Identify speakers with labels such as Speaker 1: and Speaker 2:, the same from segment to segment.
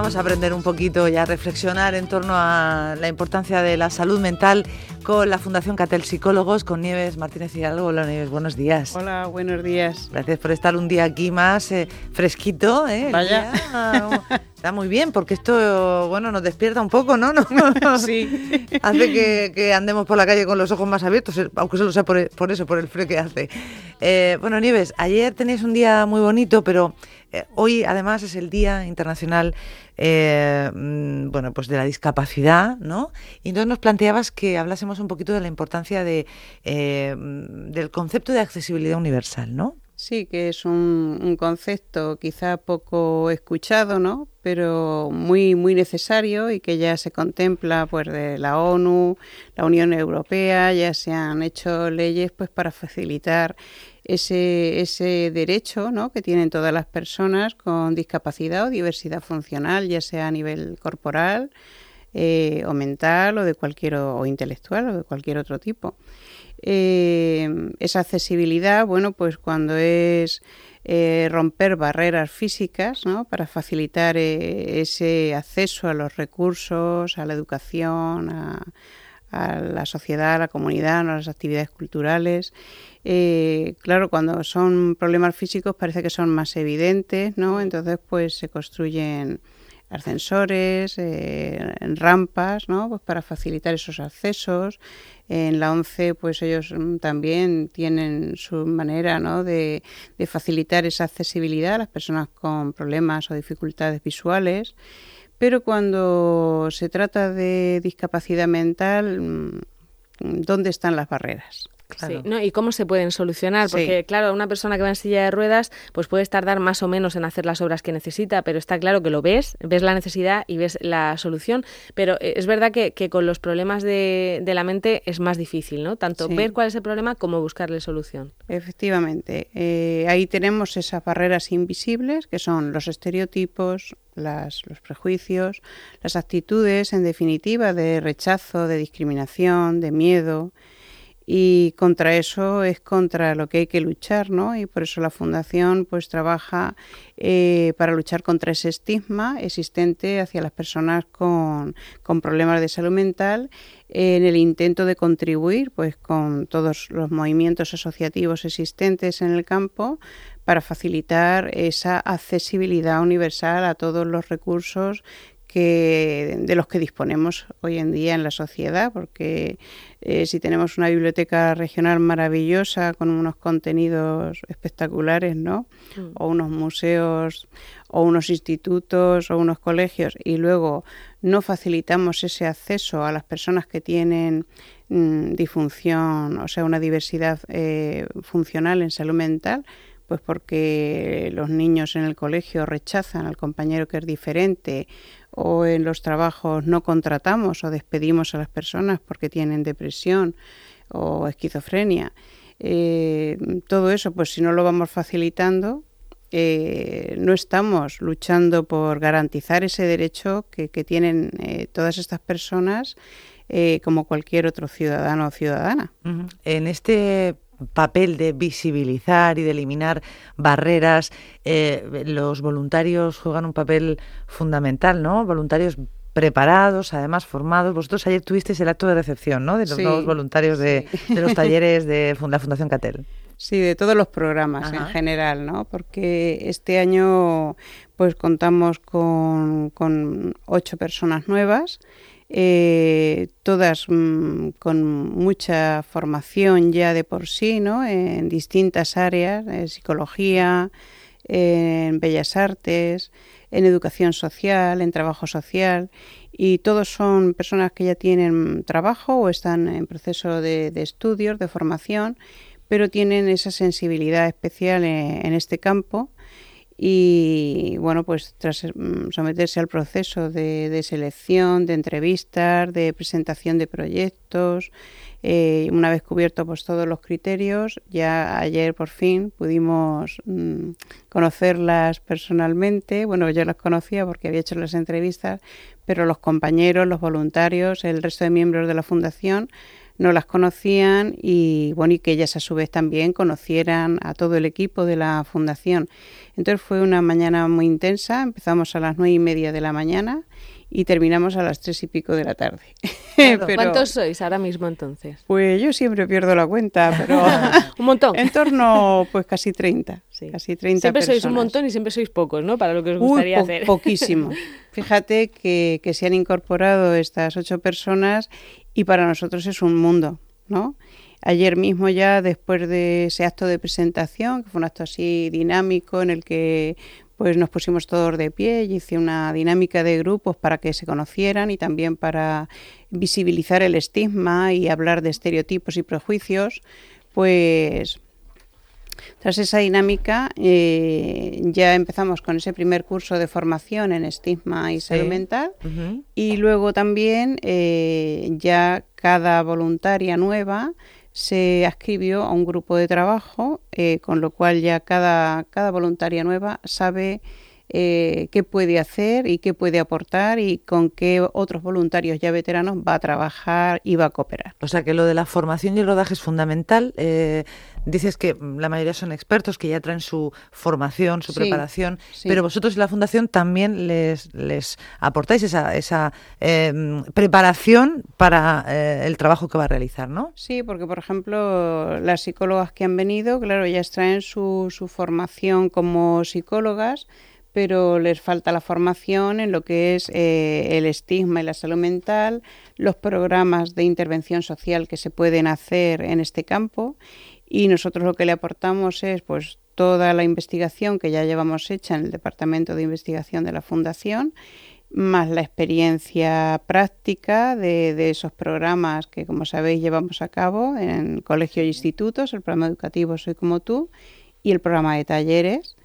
Speaker 1: vamos a aprender un poquito y a reflexionar en torno a la importancia de la salud mental con la Fundación Catel Psicólogos, con Nieves Martínez Hidalgo. Hola Nieves, buenos días.
Speaker 2: Hola, buenos días.
Speaker 1: Gracias por estar un día aquí más fresquito.
Speaker 2: Vaya.
Speaker 1: Está muy bien, porque esto, bueno, nos despierta un poco, ¿no?
Speaker 2: Sí.
Speaker 1: Hace que andemos por la calle con los ojos más abiertos, aunque solo sea por eso, por el frío que hace. Bueno, Nieves, ayer tenías un día muy bonito, pero hoy además es el Día Internacional bueno, pues de la discapacidad, ¿no? Y entonces nos planteabas que hablásemos un poquito de la importancia del concepto de accesibilidad universal, ¿no?
Speaker 2: Sí, que es un concepto quizá poco escuchado, ¿no? Pero muy necesario y que ya se contempla pues de la ONU, la Unión Europea, ya se han hecho leyes pues para facilitar ese derecho, ¿no?, que tienen todas las personas con discapacidad o diversidad funcional, ya sea a nivel corporal o mental o intelectual o de cualquier otro tipo. Esa accesibilidad, bueno, pues cuando es romper barreras físicas, ¿no?, para facilitar ese acceso a los recursos, a la educación, a la sociedad, a la comunidad, a las actividades culturales. Claro, cuando son problemas físicos parece que son más evidentes, ¿no? Entonces, pues se construyen ascensores, rampas, ¿no?, pues para facilitar esos accesos. En la ONCE, pues ellos también tienen su manera, ¿no?, de facilitar esa accesibilidad a las personas con problemas o dificultades visuales. Pero cuando se trata de discapacidad mental, ¿dónde están las barreras?
Speaker 3: Claro. Sí, ¿no? ¿Y cómo se pueden solucionar? Porque, claro, una persona que va en silla de ruedas pues puedes tardar más o menos en hacer las obras que necesita, pero está claro que lo ves la necesidad y ves la solución. Pero es verdad que con los problemas de la mente es más difícil, ¿no? Tanto ver cuál es el problema como buscarle solución.
Speaker 2: Efectivamente. Ahí tenemos esas barreras invisibles, que son los estereotipos, los prejuicios, las actitudes, en definitiva, de rechazo, de discriminación, de miedo. Y contra eso es contra lo que hay que luchar, ¿no? Y por eso la Fundación pues trabaja para luchar contra ese estigma existente hacia las personas con problemas de salud mental, en el intento de contribuir pues con todos los movimientos asociativos existentes en el campo para facilitar esa accesibilidad universal a todos los recursos de los que disponemos hoy en día en la sociedad, porque si tenemos una biblioteca regional maravillosa con unos contenidos espectaculares, ¿no?, o unos museos o unos institutos o unos colegios, y luego no facilitamos ese acceso a las personas que tienen disfunción, o sea, una diversidad funcional en salud mental, pues porque los niños en el colegio rechazan al compañero que es diferente, o en los trabajos no contratamos o despedimos a las personas porque tienen depresión o esquizofrenia. Todo eso, pues si no lo vamos facilitando, no estamos luchando por garantizar ese derecho que tienen todas estas personas como cualquier otro ciudadano o ciudadana.
Speaker 1: Uh-huh. En este papel de visibilizar y de eliminar barreras, los voluntarios juegan un papel fundamental, ¿no? Voluntarios preparados, además formados. Vosotros ayer tuvisteis el acto de recepción, ¿no?, de los nuevos voluntarios de los talleres de la Fundación Catel.
Speaker 2: Sí, de todos los programas en general, ¿no? Porque este año pues contamos con 8 personas nuevas, todas con mucha formación ya de por sí, ¿no?, en distintas áreas, en psicología, en bellas artes, en educación social, en trabajo social, y todos son personas que ya tienen trabajo o están en proceso de estudios, de formación, pero tienen esa sensibilidad especial en este campo. Y bueno, pues tras someterse al proceso de selección, de entrevistas, de presentación de proyectos, una vez cubiertos pues todos los criterios, ya ayer por fin pudimos conocerlas personalmente. Bueno, yo las conocía porque había hecho las entrevistas, pero los compañeros, los voluntarios, el resto de miembros de la Fundación no las conocían y bueno, y que ellas a su vez también conocieran a todo el equipo de la fundación. Entonces fue una mañana muy intensa, empezamos a las 9:30 de la mañana y terminamos a las 3 y pico de la tarde.
Speaker 3: Claro. Pero, ¿cuántos sois ahora mismo entonces?
Speaker 2: Pues yo siempre pierdo la cuenta, pero
Speaker 3: un montón.
Speaker 2: En torno, pues casi 30.
Speaker 3: Sí.
Speaker 2: Casi 30
Speaker 3: siempre
Speaker 2: personas.
Speaker 3: Sois un montón y siempre sois pocos, ¿no? Para lo que os gustaría hacer.
Speaker 2: Poquísimo. Fíjate que se han incorporado estas 8 personas y para nosotros es un mundo, ¿no? Ayer mismo ya, después de ese acto de presentación, que fue un acto así dinámico en el que pues nos pusimos todos de pie y hice una dinámica de grupos para que se conocieran y también para visibilizar el estigma y hablar de estereotipos y prejuicios, pues tras esa dinámica ya empezamos con ese primer curso de formación en estigma y salud mental y luego también ya cada voluntaria nueva se adscribió a un grupo de trabajo, con lo cual ya cada voluntaria nueva sabe qué puede hacer y qué puede aportar y con qué otros voluntarios ya veteranos va a trabajar y va a cooperar.
Speaker 1: O sea que lo de la formación y el rodaje es fundamental. Dices que la mayoría son expertos que ya traen su formación, su preparación, pero vosotros en la Fundación también les aportáis esa preparación para el trabajo que va a realizar, ¿no?
Speaker 2: Sí, porque por ejemplo las psicólogas que han venido, claro, ellas traen su formación como psicólogas, pero les falta la formación en lo que es el estigma y la salud mental, los programas de intervención social que se pueden hacer en este campo. Y nosotros lo que le aportamos es pues toda la investigación que ya llevamos hecha en el Departamento de Investigación de la Fundación, más la experiencia práctica de esos programas que, como sabéis, llevamos a cabo en colegios e institutos, el programa educativo Soy como tú y el programa de talleres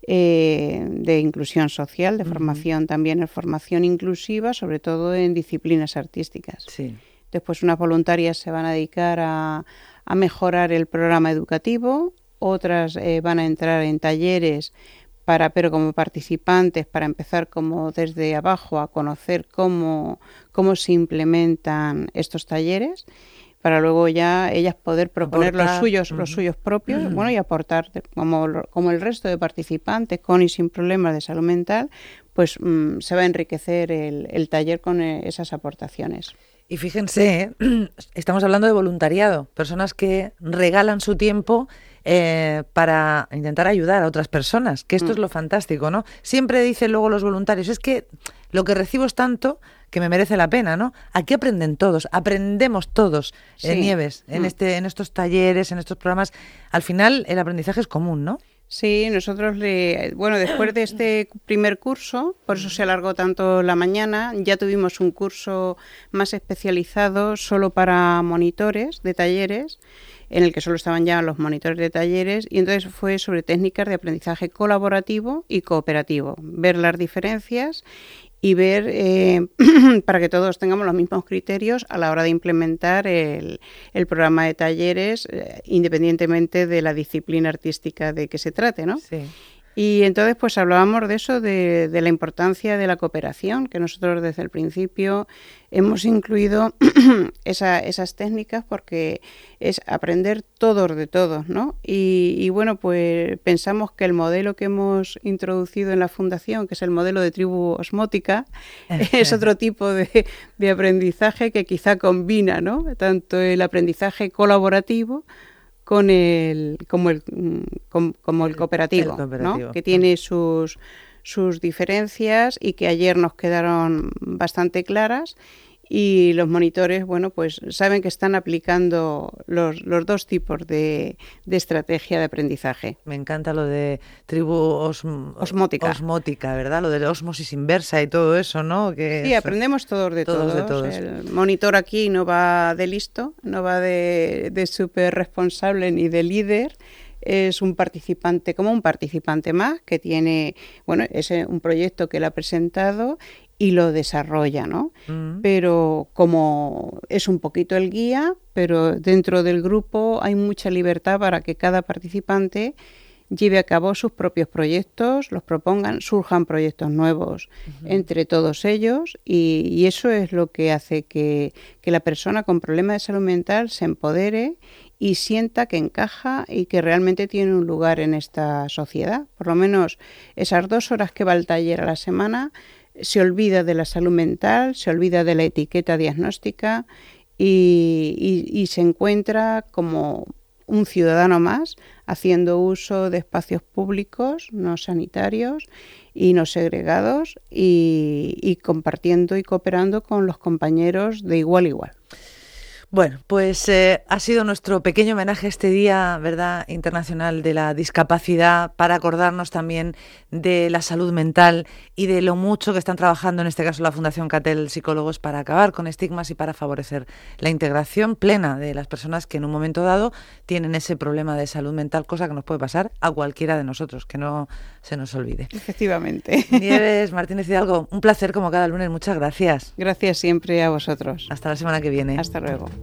Speaker 2: de inclusión social, de formación también en formación inclusiva, sobre todo en disciplinas artísticas.
Speaker 1: Sí.
Speaker 2: Después unas voluntarias se van a dedicar a mejorar el programa educativo, otras van a entrar en talleres pero como participantes para empezar como desde abajo a conocer cómo se implementan estos talleres, para luego ya ellas poder proponer los suyos propios, bueno, y aportar como el resto de participantes con y sin problemas de salud mental, pues se va a enriquecer el taller con esas aportaciones.
Speaker 1: Y fíjense, estamos hablando de voluntariado, personas que regalan su tiempo para intentar ayudar a otras personas, que esto es lo fantástico, ¿no? Siempre dicen luego los voluntarios, es que lo que recibo es tanto que me merece la pena, ¿no? Aquí aprendemos todos, Nieves, en estos talleres, en estos programas. Al final el aprendizaje es común, ¿no?
Speaker 2: Sí, nosotros después de este primer curso, por eso se alargó tanto la mañana, ya tuvimos un curso más especializado solo para monitores de talleres, en el que solo estaban ya los monitores de talleres, y entonces fue sobre técnicas de aprendizaje colaborativo y cooperativo, ver las diferencias y ver para que todos tengamos los mismos criterios a la hora de implementar el programa de talleres, independientemente de la disciplina artística de que se trate, ¿no?
Speaker 1: Sí.
Speaker 2: Y entonces pues hablábamos de eso, de la importancia de la cooperación, que nosotros desde el principio hemos incluido esas técnicas porque es aprender todos de todos, ¿no? Y bueno, pues pensamos que el modelo que hemos introducido en la Fundación, que es el modelo de tribu osmótica, es otro tipo de aprendizaje que quizá combina, ¿no? Tanto el aprendizaje colaborativo como el cooperativo, ¿no? Que tiene sus diferencias y que ayer nos quedaron bastante claras, y los monitores, bueno, pues saben que están aplicando los dos tipos de estrategia de aprendizaje.
Speaker 1: Me encanta lo de tribu osmótica, ¿verdad? Lo de la osmosis inversa y todo eso, ¿no?
Speaker 2: Sí, aprendemos todos de todos. El monitor aquí no va de listo, no va de súper responsable ni de líder. Es un participante más que tiene, bueno, es un proyecto que él ha presentado y lo desarrolla, ¿no? Pero como es un poquito el guía, pero dentro del grupo hay mucha libertad para que cada participante lleve a cabo sus propios proyectos, los propongan, surjan proyectos nuevos entre todos ellos, y eso es lo que hace que la persona con problemas de salud mental se empodere y sienta que encaja y que realmente tiene un lugar en esta sociedad. Por lo menos esas 2 horas que va al taller a la semana, se olvida de la salud mental, se olvida de la etiqueta diagnóstica y se encuentra como un ciudadano más haciendo uso de espacios públicos, no sanitarios y no segregados, y compartiendo y cooperando con los compañeros de igual a igual.
Speaker 1: Bueno, pues ha sido nuestro pequeño homenaje a este Día, ¿verdad?, Internacional de la Discapacidad, para acordarnos también de la salud mental y de lo mucho que están trabajando, en este caso la Fundación Catel Psicólogos, para acabar con estigmas y para favorecer la integración plena de las personas que en un momento dado tienen ese problema de salud mental, cosa que nos puede pasar a cualquiera de nosotros, que no se nos olvide.
Speaker 2: Efectivamente.
Speaker 1: Nieves Martínez Hidalgo, un placer como cada lunes, muchas gracias.
Speaker 2: Gracias siempre a vosotros.
Speaker 1: Hasta la semana que viene.
Speaker 2: Hasta luego.